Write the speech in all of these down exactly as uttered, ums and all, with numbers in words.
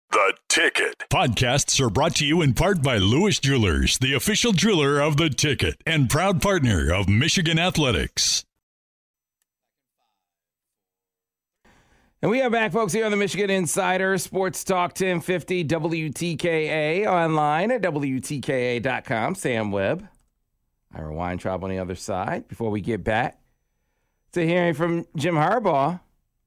The Ticket. Podcasts are brought to you in part by Lewis Jewelers, the official jeweler of The Ticket and proud partner of Michigan Athletics. And we are back, folks, here on the Michigan Insider Sports Talk ten fifty W T K A, online at W T K A dot com. Sam Webb, Ira Weintraub on the other side. Before we get back to hearing from Jim Harbaugh,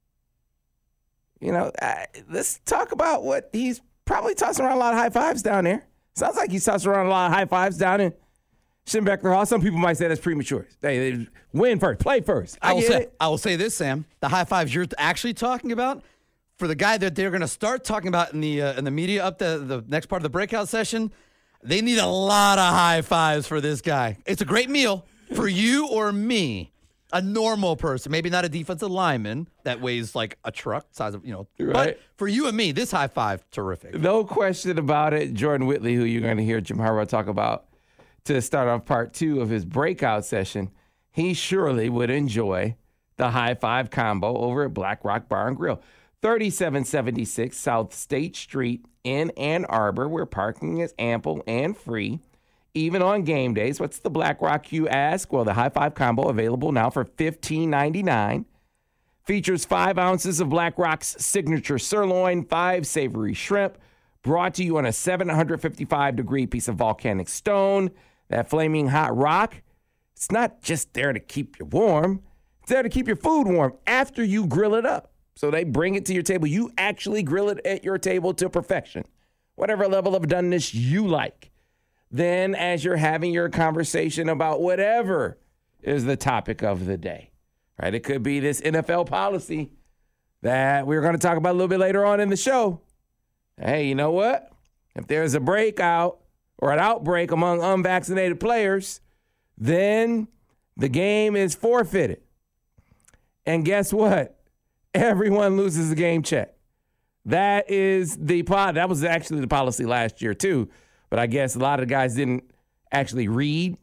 you know, uh, let's talk about what he's probably tossing around a lot of high fives down there. Sounds like he's tossing around a lot of high fives down in Schembechler Hall. Some people might say that's premature. Hey, they win first, play first. I, I will get say, it. I will say this, Sam. The high fives you're actually talking about, for the guy that they're going to start talking about in the uh, in the media up to the next part of the breakout session, they need a lot of high fives for this guy. It's a great meal for you or me. A normal person, maybe not a defensive lineman that weighs like a truck size of, you know, Right. But for you and me, this high five, terrific. No question about it. Jordan Whitley, who you're going to hear Jim Harbaugh talk about to start off part two of his breakout session, he surely would enjoy the high five combo over at Black Rock Bar and Grill. thirty-seven seventy-six South State Street in Ann Arbor, where parking is ample and free, even on game days. What's the Black Rock, you ask? Well, the high five combo available now for fifteen ninety-nine. Features five ounces of Black Rock's signature sirloin, five savory shrimp, brought to you on a seven hundred fifty-five degree piece of volcanic stone. That flaming hot rock, it's not just there to keep you warm. It's there to keep your food warm after you grill it up. So they bring it to your table. You actually grill it at your table to perfection, whatever level of doneness you like. Then as you're having your conversation about whatever is the topic of the day, right? It could be this N F L policy that we're going to talk about a little bit later on in the show. Hey, you know what? If there's a breakout or an outbreak among unvaccinated players, then the game is forfeited. And guess what? Everyone loses the game check. That is the pod. That was actually the policy last year too. But I guess a lot of the guys didn't actually read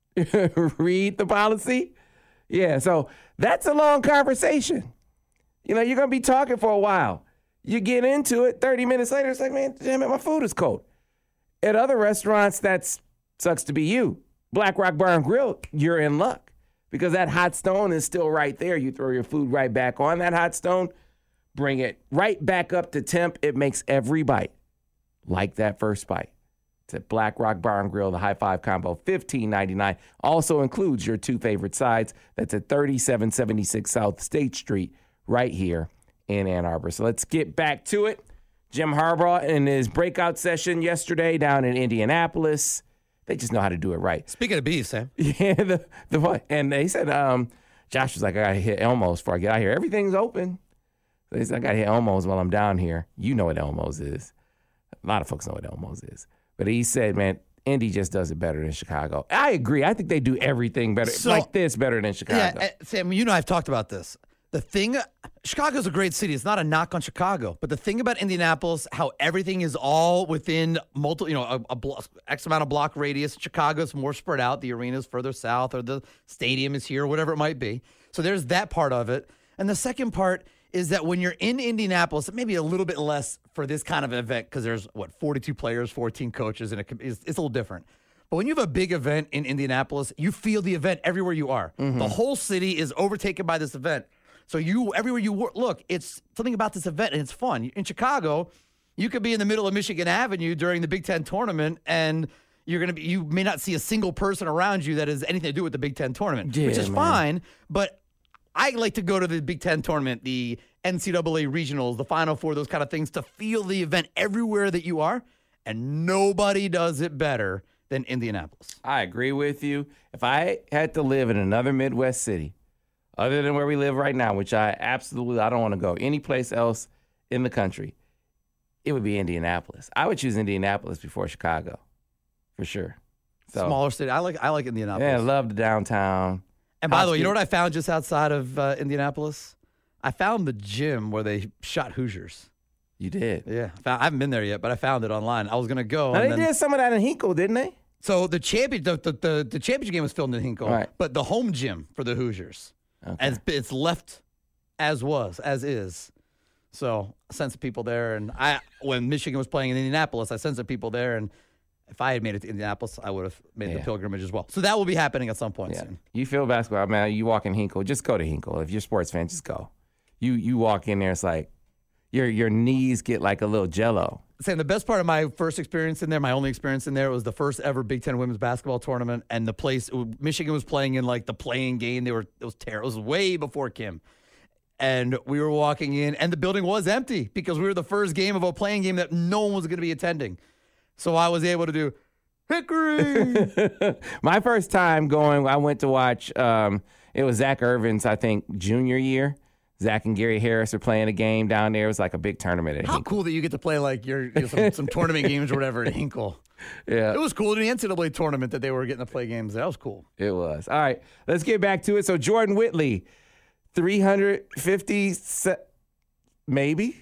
read the policy. Yeah, so that's a long conversation. You know, you're going to be talking for a while. You get into it, thirty minutes later, it's like, man, damn it, my food is cold. At other restaurants, that sucks to be you. Black Rock Bar and Grill, you're in luck because that hot stone is still right there. You throw your food right back on that hot stone, bring it right back up to temp. It makes every bite like that first bite. It's at Black Rock Bar and Grill, the high five combo, fifteen ninety-nine. Also includes your two favorite sides. That's at thirty-seven seventy-six South State Street, right here in Ann Arbor. So let's get back to it. Jim Harbaugh in his breakout session yesterday down in Indianapolis. They just know how to do it right. Speaking of bees, Sam. Yeah, the the what? And they said, um, Josh was like, I got to hit Elmo's before I get out here. Everything's open. So he said, I got to hit Elmo's while I'm down here. You know what Elmo's is. A lot of folks know what Elmo's is. But he said, man, Indy just does it better than Chicago. I agree. I think they do everything better, so, like this, better than Chicago. Yeah, Sam, you know I've talked about this. The thing, Chicago's a great city. It's not a knock on Chicago. But the thing about Indianapolis, how everything is all within multiple, you know, a, a block, X amount of block radius. Chicago's more spread out. The arena's further south, or the stadium is here, whatever it might be. So there's that part of it. And the second part is that when you're in Indianapolis, maybe a little bit less for this kind of event because there's, what, forty-two players, fourteen coaches, and it, it's, it's a little different. But when you have a big event in Indianapolis, you feel the event everywhere you are. Mm-hmm. The whole city is overtaken by this event. So you, everywhere you look, it's something about this event, and it's fun. In Chicago, you could be in the middle of Michigan Avenue during the Big Ten tournament, and you're gonna be, you may not see a single person around you that has anything to do with the Big Ten tournament, yeah, which is man. fine. But I like to go to the Big Ten tournament, the N C double A regionals, the Final Four, those kind of things, to feel the event everywhere that you are, and nobody does it better than Indianapolis. I agree with you. If I had to live in another Midwest city, other than where we live right now, which I absolutely, I don't want to go any place else in the country, it would be Indianapolis. I would choose Indianapolis before Chicago, for sure. So, Smaller city. I like I like Indianapolis. Yeah, I love the downtown. And by the way, you know what I found just outside of uh, Indianapolis? I found the gym where they shot Hoosiers. You did? Yeah. I, found, I haven't been there yet, but I found it online. I was going to go. Now, and they then, did some of that in Hinkle, didn't they? So the champion, the, the, the, the championship game was filmed in Hinkle, right. But the home gym for the Hoosiers, okay. as it's left as was, as is. So I sent some people there, and I when Michigan was playing in Indianapolis, I sent some people there, and if I had made it to Indianapolis, I would have made Yeah. the pilgrimage as well. So that will be happening at some point Yeah. soon. You feel basketball, man. You walk in Hinkle, just go to Hinkle. If you're a sports fan, just go. You you walk in there, it's like your your knees get like a little jello. Saying the best part of my first experience in there, my only experience in there, was the first ever Big Ten women's basketball tournament, and the place Michigan was playing in like the playing game. They were it was terrible. It was way before Kim, and we were walking in, and the building was empty because we were the first game of a playing game that no one was going to be attending. So I was able to do Hickory. My first time going, I went to watch. Um, it was Zach Irvin's, I think, junior year. Zach and Gary Harris were playing a game down there. It was like a big tournament at How Hinkle. cool that you get to play like your you know, some, some tournament games or whatever at Hinkle. Yeah, It was cool in the N C double A tournament that they were getting to play games. That was cool. it was. All right, let's get back to it. So Jordan Whitley, three hundred fifty, se- maybe.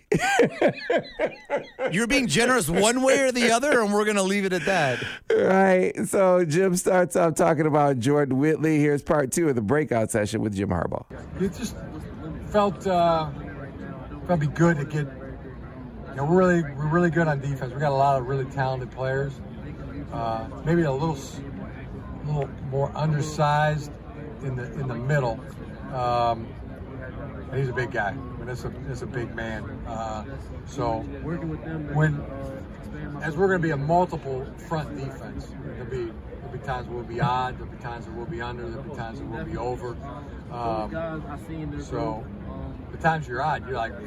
You're being generous one way or the other, and we're going to leave it at that. Right. So Jim starts off talking about Jordan Whitley. Here's part two of the breakout session with Jim Harbaugh. It just felt uh, felt be good to get. You know, we're really we're really good on defense. We got a lot of really talented players. Uh, maybe a little s- little more undersized in the in the middle. Um, and he's a big guy. I mean, that's a that's a big man. Uh, so when as we're going to be a multiple front defense, there'll be there'll be times we'll be odd, there'll be times that we'll be under, there'll be times that we'll be over. Um, so the times you're odd, you're like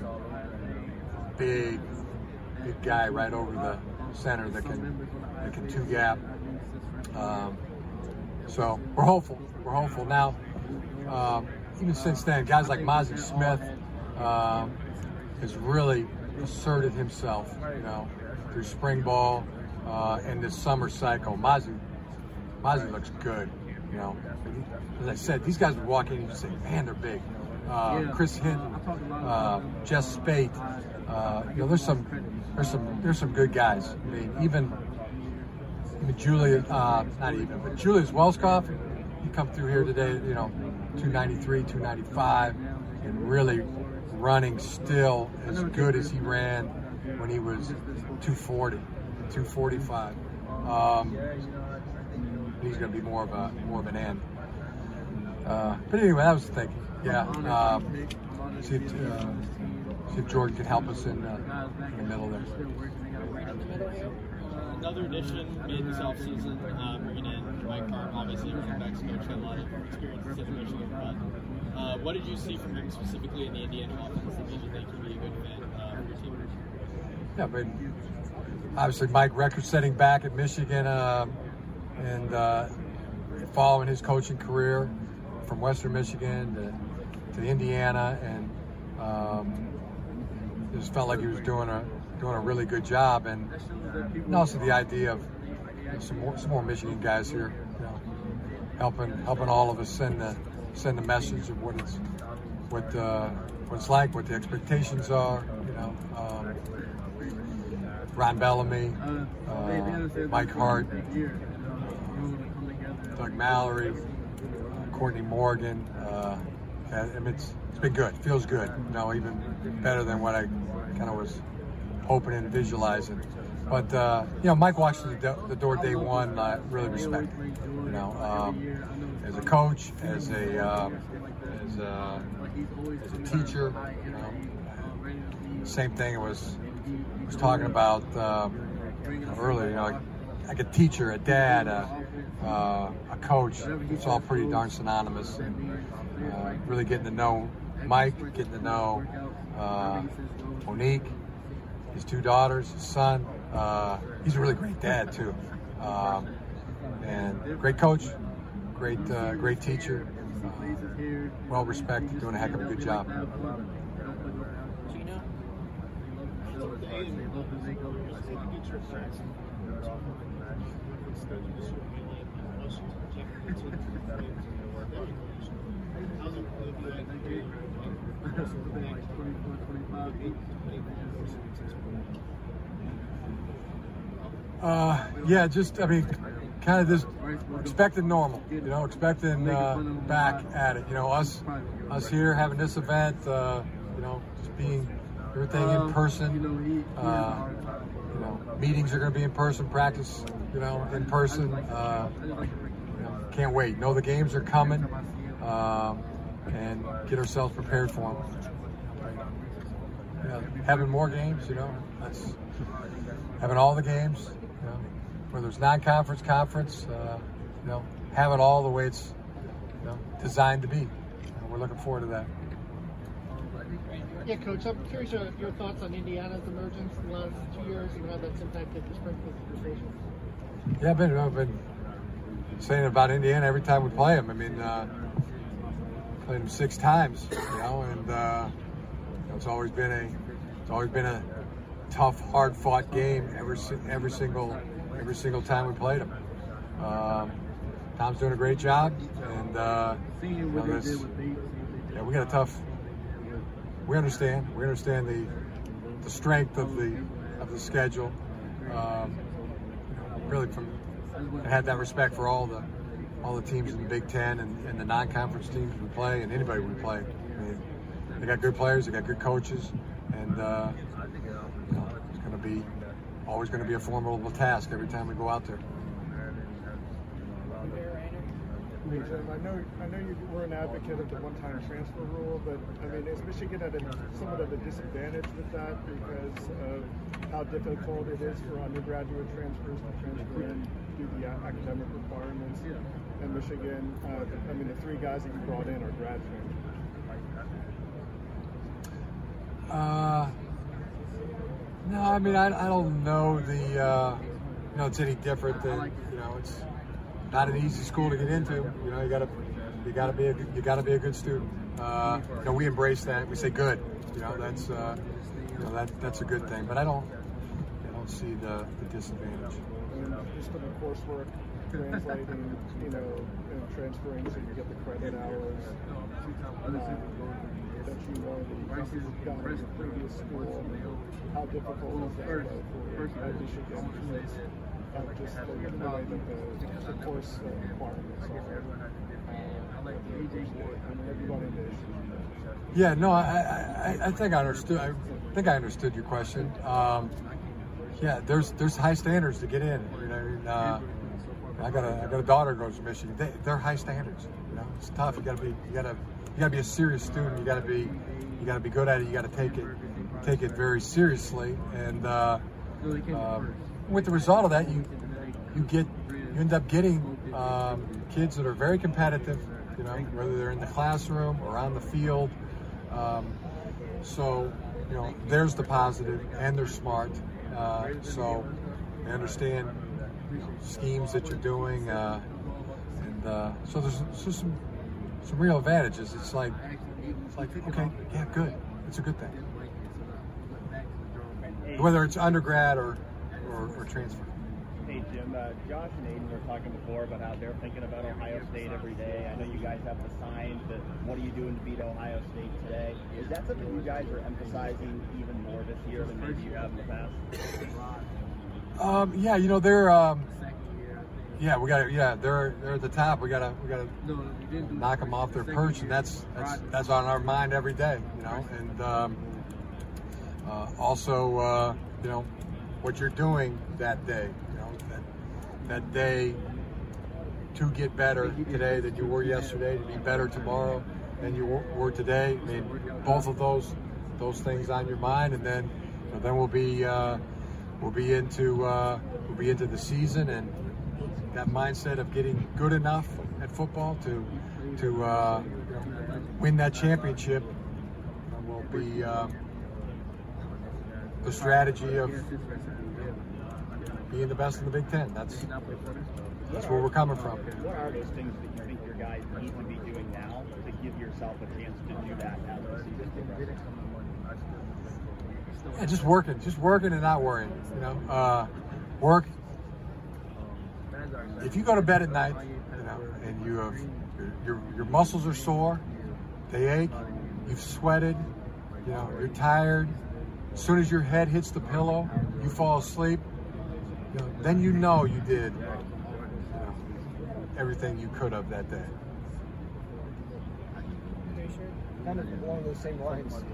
big, big guy right over the center that can that can two gap. Um, so we're hopeful. We're hopeful now. Um, even since then, guys like Mozzie Smith um, has really asserted himself, you know, through spring ball uh, and this summer cycle. Mozzie, Mozzie looks good, you know. As I said, these guys would walk in and you say, man, they're big. Uh, Chris Hinton, uh, Jess Spate, uh, you know, there's some, there's some, there's some good guys. I mean, even, even Julia, uh, not even, but Julius Welskoff, he come through here today, you know, two ninety-three, two ninety-five, and really running still as good as he ran when he was two forty, two forty-five. Um, he's going to be more of a more of an end. Uh, but anyway, that was the thinking. Yeah, um, see, if, uh, see if Jordan can help us in, uh, in the middle there. Another addition made this offseason, uh, bringing in Mike Hart, obviously a running backs coach, had a lot of experience in Michigan. But uh, what did you see from him specifically in the Indiana offense that made you think he'd be a good fit uh, for your team? Yeah, but obviously Mike record-setting back at Michigan, uh, and uh, following his coaching career from Western Michigan to, to Indiana, and um, just felt like he was doing a doing a really good job, and, and also the idea of you know, some more some more Michigan guys here, you know, helping helping all of us send the send the message of what it's what uh, what it's like, what the expectations are, you know. Um, Ron Bellamy, uh, Mike Hart, Doug Mallory, uh, Courtney Morgan. Uh, I mean, it's it's been good. Feels good. You know, even better than what I kind of was hoping and visualizing. But uh, you know, Mike walks through the, do- the door day one. I really respect him. You know, um, as a coach, as a um, as a as a teacher. You know, same thing. It was was talking about um, you know, earlier. You know, like, like a teacher, a dad, a, uh, a coach. It's all pretty darn synonymous. And uh, really getting to know Mike, getting to know uh, Monique, his two daughters, his son. Uh, he's a really great dad too, um, and great coach, great uh, great teacher, uh, well respected, doing a heck of a good job. Uh, yeah, just, I mean, kind of just expecting normal, you know, expecting uh, back at it. You know, us us here having this event, uh, you know, just being everything in person. Uh, you know, meetings are going to be in person, practice, you know, in person. Uh, you know, can't wait. Know the games are coming, uh, and get ourselves prepared for them. You know, having more games, you know, that's having all the games. You know, whether it's non-conference, conference, uh, you know, have it all the way it's, you know, designed to be. You know, we're looking forward to that. Yeah, Coach, I'm curious your, your thoughts on Indiana's emergence in the last two years and how that's impacted the strength of the division. Yeah, I've been, I've been saying about Indiana every time we play them. I mean, uh, played them six times, you know, and uh, you know, it's always been a, it's always been a tough, hard-fought game every every single every single time we played them. Um, Tom's doing a great job, and uh, you know, this, yeah, we got a tough. We understand. We understand the the strength of the of the schedule. Um, really, from I had that respect for all the all the teams in the Big Ten and, and the non-conference teams we play and anybody we play. I mean, they got good players. They got good coaches, and uh, you know, it's going to be always going to be a formidable task every time we go out there. Hey, Jim, I know I know you were an advocate of the one-time transfer rule, but I mean, is Michigan at a, somewhat of a disadvantage with that because of how difficult it is for undergraduate transfers to transfer in, do the academic requirements? And Michigan, uh, I mean, the three guys that you brought in are graduating. Uh, no, I mean, I, I don't know the, uh, you know, it's any different than, you know, it's not an easy school to get into. You know, you gotta, you gotta be, a, you gotta be a good student. Uh, you know, we embrace that. We say good. You know, that's, uh, you know, that that's a good thing. But I don't, I don't see the, the disadvantage. And just for the coursework, translating, you know, and transferring so you get the credit hours uh, that you know that you got in your previous school. How difficult is that for Michigan? Uh, just the, the way that the, the course uh, requirements are. Uh, everybody yeah, no, I, I, I think I understood. I think I understood your question. Um, yeah, there's there's high standards to get in. You know, I mean, uh, I got a I got a daughter who goes to Michigan. They, they're high standards. You know, it's tough. You got to be you got to you got to be a serious student. You got to be you got to be good at it. You got to take it take it very seriously. And uh, um, with the result of that, you you get you end up getting um, kids that are very competitive. You know, whether they're in the classroom or on the field. Um, so, you know, there's the positive, and they're smart. Uh, so they understand you know, schemes that you're doing, uh, and uh, so there's, there's some some real advantages. It's like it's like okay, yeah, good. It's a good thing. Whether it's undergrad or or, or transfer. Hey Jim, uh, Josh and Aiden were talking before about how they're thinking about Ohio State every day. I know you guys have the sign that what are you doing to beat Ohio State today? Is that something you guys are emphasizing even more this year than maybe you have in the past? Um, yeah, you know they're um, yeah we got yeah they're they're at the top. We gotta we gotta knock them off their perch, and that's that's that's on our mind every day. You know, and um, uh, also uh, you know what you're doing that day. That day to get better today than you were yesterday, to be better tomorrow than you were today. I mean, both of those those things on your mind, and then you know, then we'll be uh, we'll be into uh, we'll be into the season, and that mindset of getting good enough at football to to uh, you know, win that championship will be uh, the strategy of being the best in the Big Ten. That's that's where we're coming from. What are those things that you think your guys need to be doing now to give yourself a chance to do that as the season progresses? Yeah, just working, just working and not worrying. You know, uh, work. If you go to bed at night, you know, and you have your your, your muscles are sore, they ache, you've sweated, you know, you're tired. As soon as your head hits the pillow, you fall asleep. You know, then you know you did you know, everything you could have that day. Kind of along those same lines.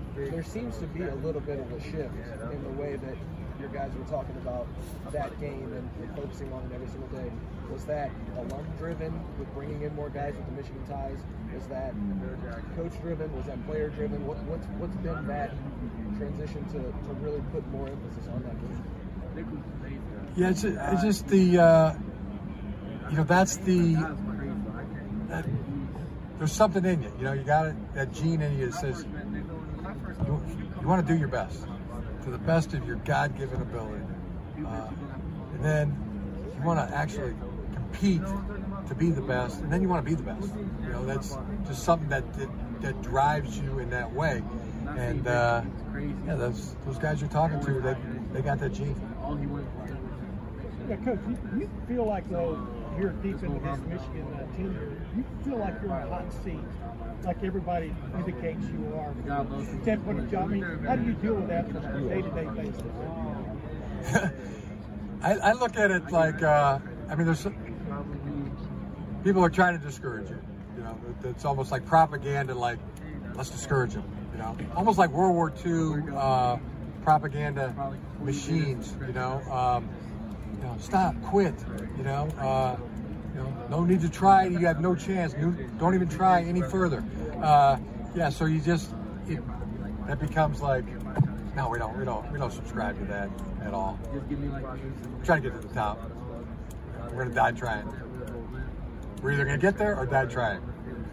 there seems to be a little bit of a shift in the way that your guys were talking about that game and, and focusing on it every single day. Was that alum-driven with bringing in more guys with the Michigan ties? Was that coach-driven? Was that player-driven? What, what's what's been that transition to, to really put more emphasis on that game? Yeah, it's, it's just the, uh, you know, that's the, that, there's something in you. You know, you got it, that gene in you that says you, you want to do your best, to the best of your God-given ability. Uh, and then you want to actually compete to be the best, and then you want to be the best. You know, that's just something that that, that drives you in that way. And uh, yeah, those those guys you're talking to, they they got that gene. Yeah, Coach, you, you feel like though you're deep into this Michigan uh, team, you feel like you're in a hot seat, like everybody indicates you are. ten point job. I mean, how do you deal with that on a day-to-day basis? I, I look at it like, uh, I mean, there's some, people are trying to discourage you. You know, it's almost like propaganda, like, let's discourage them. You know, almost like World War Two uh, propaganda machines. You know, um, you know, stop, quit. You know, uh, you know, no need to try. You have no chance. Don't even try any further. Uh, yeah, so you just it, that becomes like, no, we don't, we don't, we don't subscribe to that at all. We're trying to get to the top. We're gonna die trying. We're either gonna get there or die trying.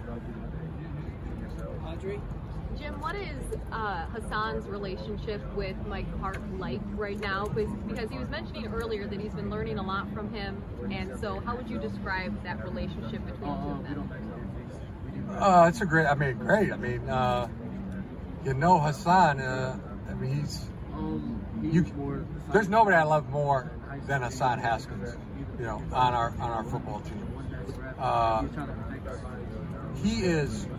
Audrey? Jim, what is uh, Hassan's relationship with Mike Hart like right now? Because, because he was mentioning earlier that he's been learning a lot from him, and so how would you describe that relationship between the two of them? Uh, it's a great, I mean, great. I mean, uh, you know Hassan, uh, I mean, he's, you, there's nobody I love more than Hassan Haskins, you know, on our, on our football team. Uh, he is,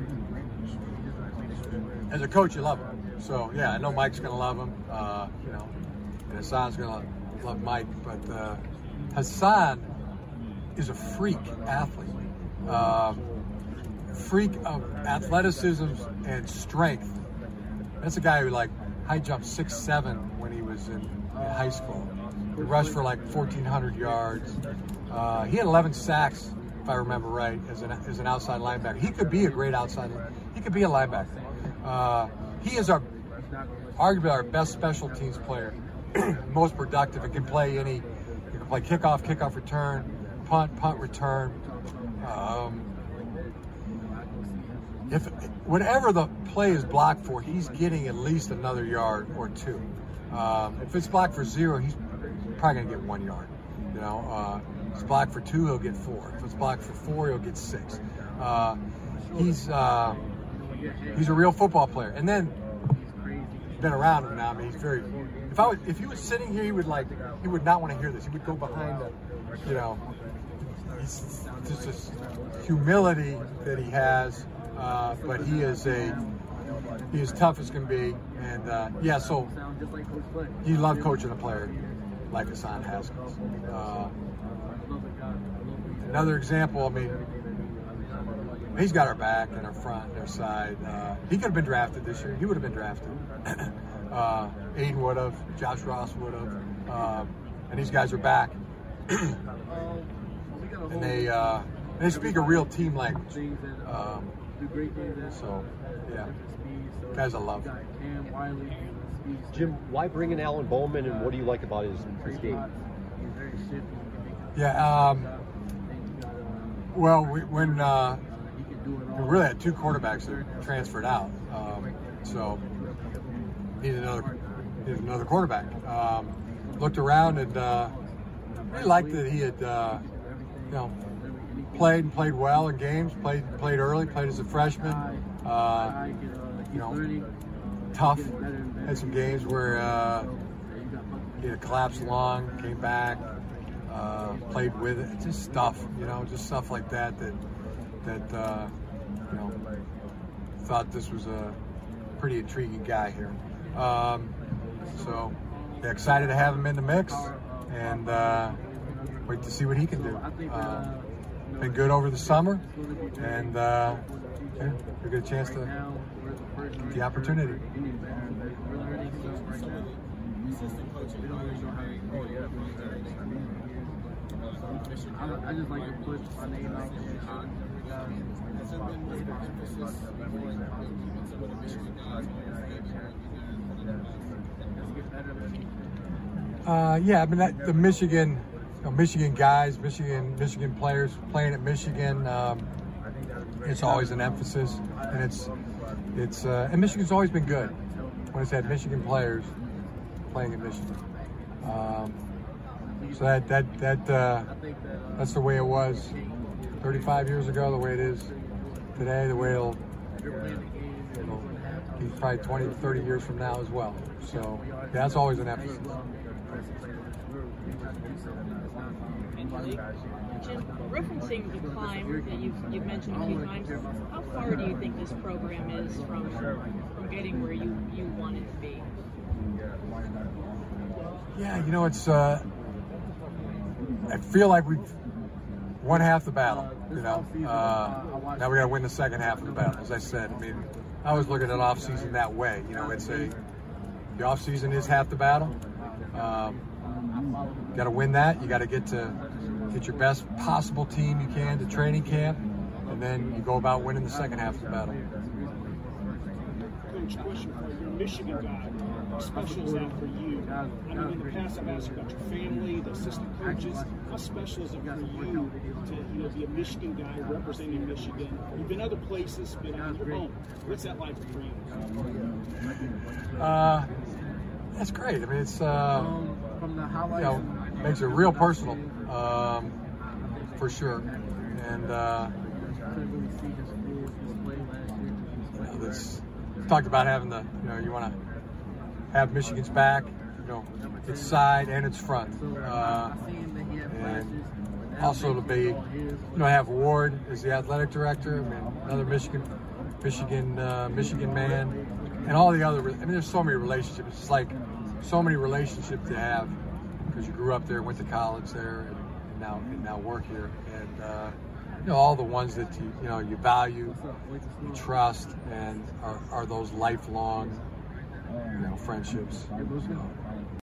as a coach, you love him. So, yeah, I know Mike's going to love him, uh, you know, and Hassan's going to love Mike. But uh, Hassan is a freak athlete, uh, freak of athleticism and strength. That's a guy who, like, high jumped six seven when he was in, in high school. He rushed for, like, fourteen hundred yards. Uh, he had eleven sacks, if I remember right, as an, as an outside linebacker. He could be a great outside linebacker. He could be a linebacker. Uh, he is our arguably our best special teams player, most productive. He can play any. He can play kickoff, kickoff return, punt, punt return. Um, if whatever the play is blocked for, he's getting at least another yard or two. Um, if it's blocked for zero, he's probably gonna get one yard. You know, uh, if it's blocked for two, he'll get four. If it's blocked for four, he'll get six. Uh, he's uh, He's a real football player. And then, been around him now. I mean, he's very. If I was, if he was sitting here, he would like, he would not want to hear this. He would go behind the, you know. He's just this humility that he has, uh, but he is a, he is tough as can be. And uh, yeah, so you love coaching a player like Hassan Haskins. Uh, another example. I mean. He's got our back and our front and our side. Uh, he could have been drafted this year. He would have been drafted. uh, Aiden would have. Josh Ross would have. Uh, and these guys are back. and they uh, they speak a real team language. Um, so, yeah. Guys I love. Jim, why bring in Alan Bowman, and what do you like about his, his game? Yeah. Um, well, we, when... Uh, We really had two quarterbacks that transferred out, um, so needed another needed another quarterback. Um, looked around and uh, really liked that he had, uh, you know, played and played well in games. Played played early. Played as a freshman. Uh, you know, tough. Had some games where uh, he had a collapsed lung, came back, uh, played with it. Just stuff, you know, just stuff like that. That. that, uh, you know, thought this was a pretty intriguing guy here. Um, so, yeah, excited to have him in the mix and uh, wait to see what he can do. Uh, been good over the summer, and uh, yeah, we get a chance to get the opportunity. I just like to put my name out there. Has there been more emphasis on some of the Michigan guys Uh, yeah, I mean that, the Michigan, you know, Michigan guys, Michigan, Michigan players playing at Michigan. Um, it's always an emphasis, and it's it's uh, and Michigan's always been good when it's had Michigan players playing at Michigan. Um, so that that that uh, that's the way it was thirty-five years ago, the way it is today, the way it'll, it'll be probably twenty, thirty years from now as well. So yeah, that's always an emphasis. Jim, referencing the climb that you've, you've mentioned a few times, how far do you think this program is from from getting where you, you want it to be? Yeah, you know, it's. Uh, I feel like we've won half the battle. You know, uh, now we got to win the second half of the battle. As I said, I mean, I always look at an off season that way. You know, it's a the off season is half the battle. Um, you got to win that. You got to get to get your best possible team you can to training camp, and then you go about winning the second half of the battle. Coach, question for you. You're a Michigan guy. How special is that for you? I mean, in the past, I've asked you about your family, the assistant coaches. How special is it for you to, you know, be a Michigan guy representing Michigan? You've been other places, been on your own. What's that like for you? Uh, that's great. I mean, it's uh, you know, makes it real personal, um, for sure. And uh, you know, this talked about having the, you know, you want to have Michigan's back, you know, its side and its front, uh, and also to be, you know, have Ward as the athletic director. I mean, another Michigan, Michigan, uh, Michigan man, and all the other. I mean, there's so many relationships. It's like so many relationships to have because you grew up there, went to college there, and, and now and now work here, and uh, you know, all the ones that you you know you value, you trust, and are, are those lifelong, you know, friendships. So,